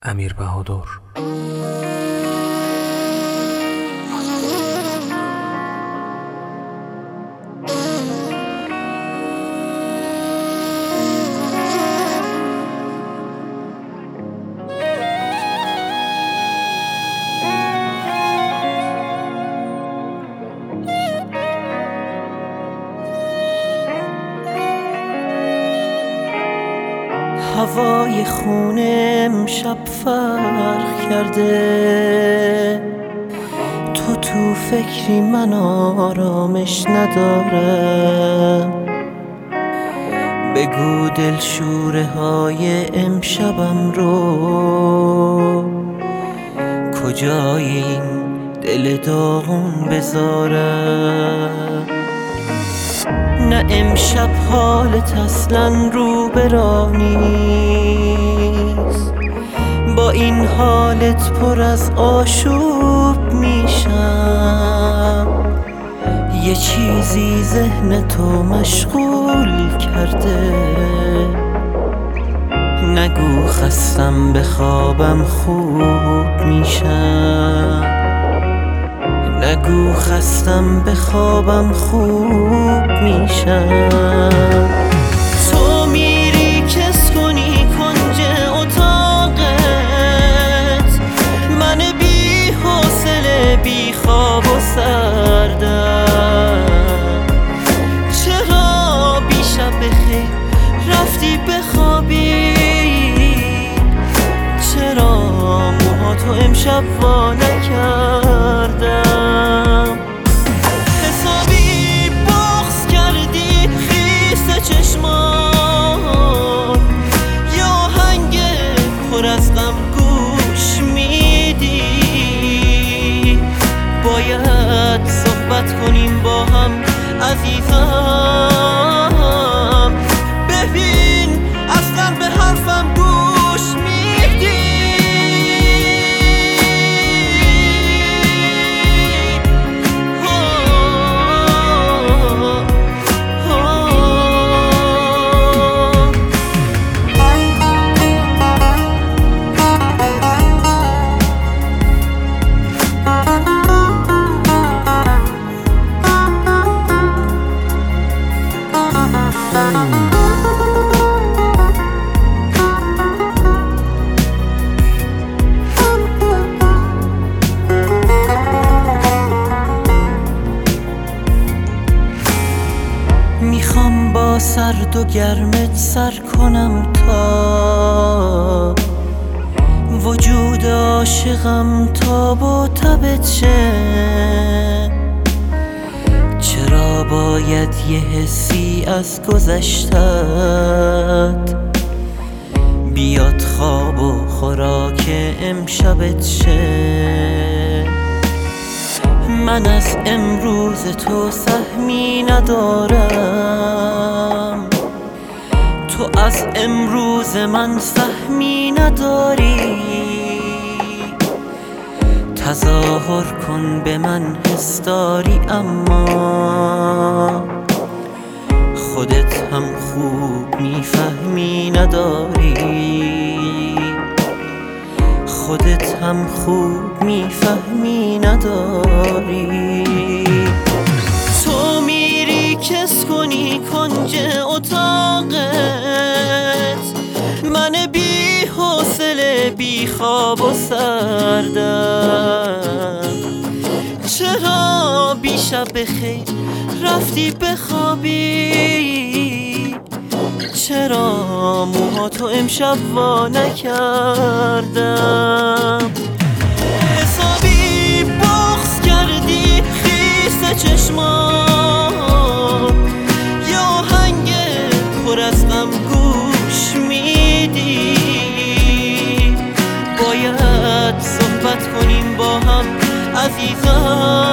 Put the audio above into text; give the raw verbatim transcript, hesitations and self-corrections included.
امیر بهادر. هوای خونه امشب فرق کرده، تو تو فکری من آرامش ندارم. بگو دلشوره های امشبم رو کجای این دل داغون بذارم. نه امشب حالت اصلا رو برا نیست، با این حالت پر از آشوب میشم. یه چیزی ذهن تو مشغول کرده، نگو خستم به خوابم خوب میشم. نگو خستم به خوابم خوب میشم. تو میری کس کنی کنج اتاقت، من بی حوصله بی خواب و سردم. چرا بی شب بخیر رفتی بخوابی؟ چرا موهاتو امشب وا نکردم؟ حسابی بغض کردی خیس چشمان، یا آهنگ پر از غم گوش میدی؟ باید صحبت کنیم با هم عزیزم، ببین اصلا به حرفم گوش میدی؟ میخوام با سرد و گرمت سر کنم تا وجود عاشقم تاب و تبت شه. چرا باید یه حسی از گذشتت بیاد خواب و خوراک امشبت شه؟ من از امروز تو سهمی ندارم، تو از امروز من سهمی نداری. تظاهر کن به من حس داری، اما خودت هم خوب میفهمی نداری. خودت هم خوب میفهمی نداری. تو میری کس کنی کنج اتاقت، من بی حوصله بی خواب و سردم. چرا بی شب بخیر رفتی بخوابی؟ چرا موهاتو امشب وا نکردم؟ حسابی بغض کردی خیس چشمان، یا آهنگ پر از غم گوش میدی؟ باید صحبت کنیم با هم عزیزم،